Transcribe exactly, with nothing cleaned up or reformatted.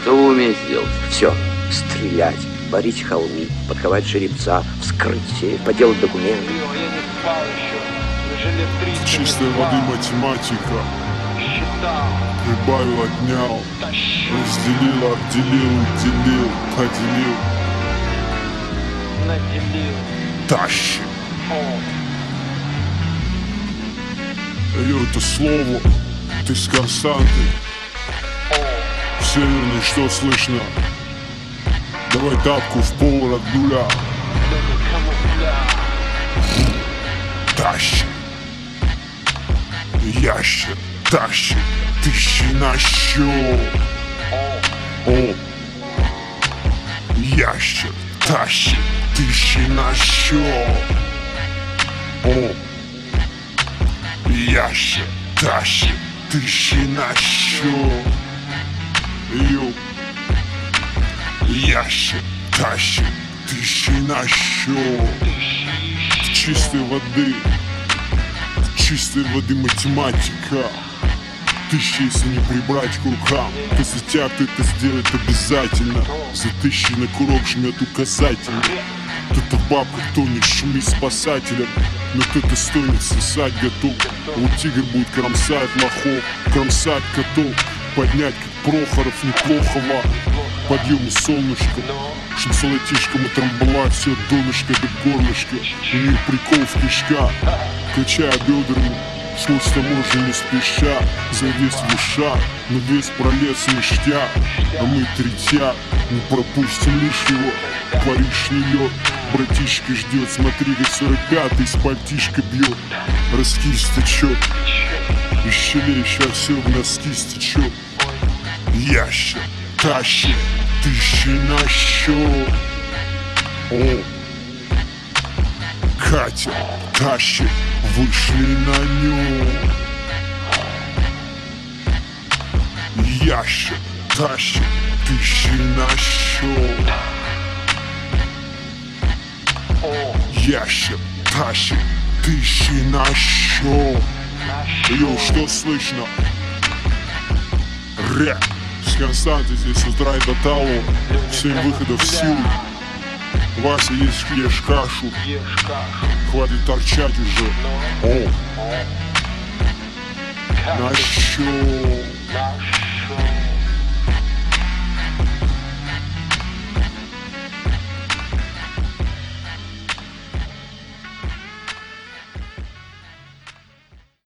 Что вы умеете делать? Все. Стрелять, варить холмы, подковать жеребца, вскрыть сейф, поделать документы. Я не спал еще. Чистой воды математика. Прибавил, отнял, разделил, обделил, делил, поделил, наделил, тащи. И это слово, ты с константой. Северный, что слышно? Давай тапку в пол от нуля. Тащи. Ящер, тащи. Тысячи на счет. О. Ящер, тащи. Тысячи на счет. О. Ящер, тащи. Тысячи на счет. Ю. Ящер, тащи. Тысячи на счет. Чистой воды. Чистой воды математика. Тысячи, если не прибрать к рукам, то затяг это сделать обязательно. За тысячи на курок жмет указательно. Кто-то в бабках тонет, шуми спасателем, но кто-то стонет, сосать готов. А вот тигр будет кромсать лохов, кромсать котов, поднять как Прохоров неплохого. Подъем солнышко, чтоб золотишком утрамбовать все донышко до горлышка. У нее прикол в кишках, качая бедрами, слушай таможню не спеша. Завес в ушах, но вес пролез ништяк. А мы третья, не пропустим лишнего. Париж не лед, братишка ждет. Смотри, как сорок пятый с пальтишка бьет. Раскись течет, из щелей сейчас все в носки стечет. Ящер, тащи, тысячи на счет. О. Катя, тащи, вышли на нем. Ящер, тащи, тысячи на счет. Ящер, тащи, тысячи на счет. Йоу, что слышно? Рэп с константой здесь с утра и до того. Семь выходов силы. Вася, есть ешь кашу. Хватит торчать уже. О. На счет.